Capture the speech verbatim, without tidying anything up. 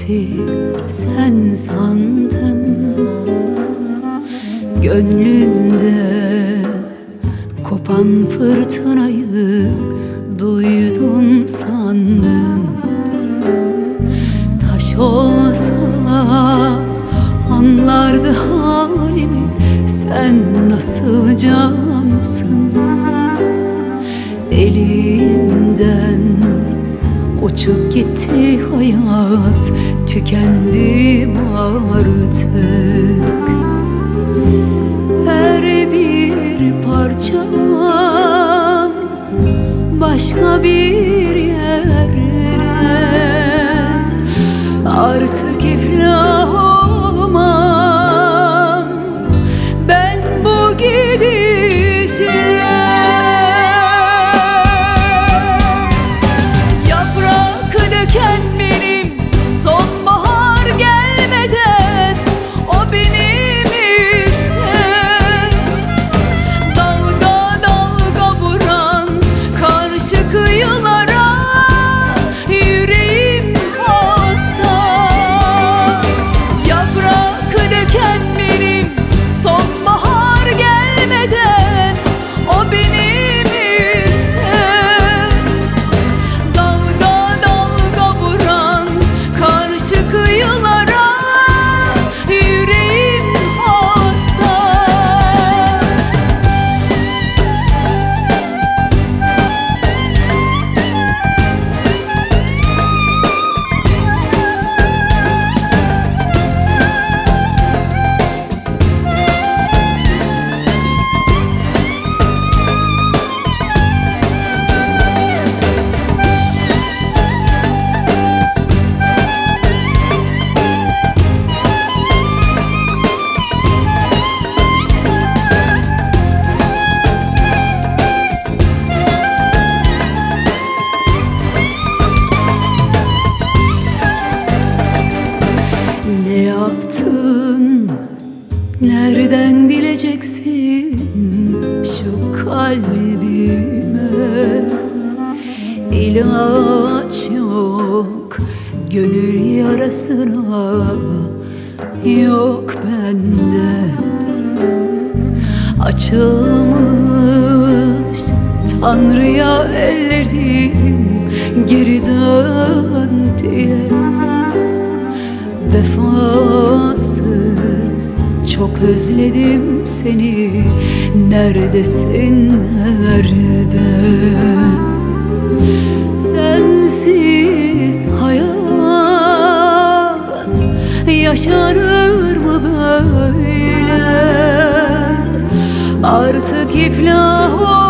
gitti sen sandım. Gönlümde kopan fırtınayı duydum sandım. Taş olsa anlardı halimi, sen nasıl cansın. Elimden uçup gitti hayat, tükendim artık. Her bir parçam başka bir yerde, artık iflah olmam ben bu gidişle. Yaprak döken benim, sonbahar gelmeden o benim işte. Dalga dalga vuran karşı kıyılara yüreğim hasta. Yaprak döken benim, sonbahar gelmeden o benim işte. Dalga dalga vuran karşı kıyılara yüreğim hasta. Ne yaptın, nereden bileceksin şu kalbime? İlaç yok gönül yarasına, yok bende. Açılmış Tanrı'ya ellerim, geri dön diye. Vefasız çok özledim seni, neredesin nerede? Sensiz hayat yaşanır mı böyle? Artık iflah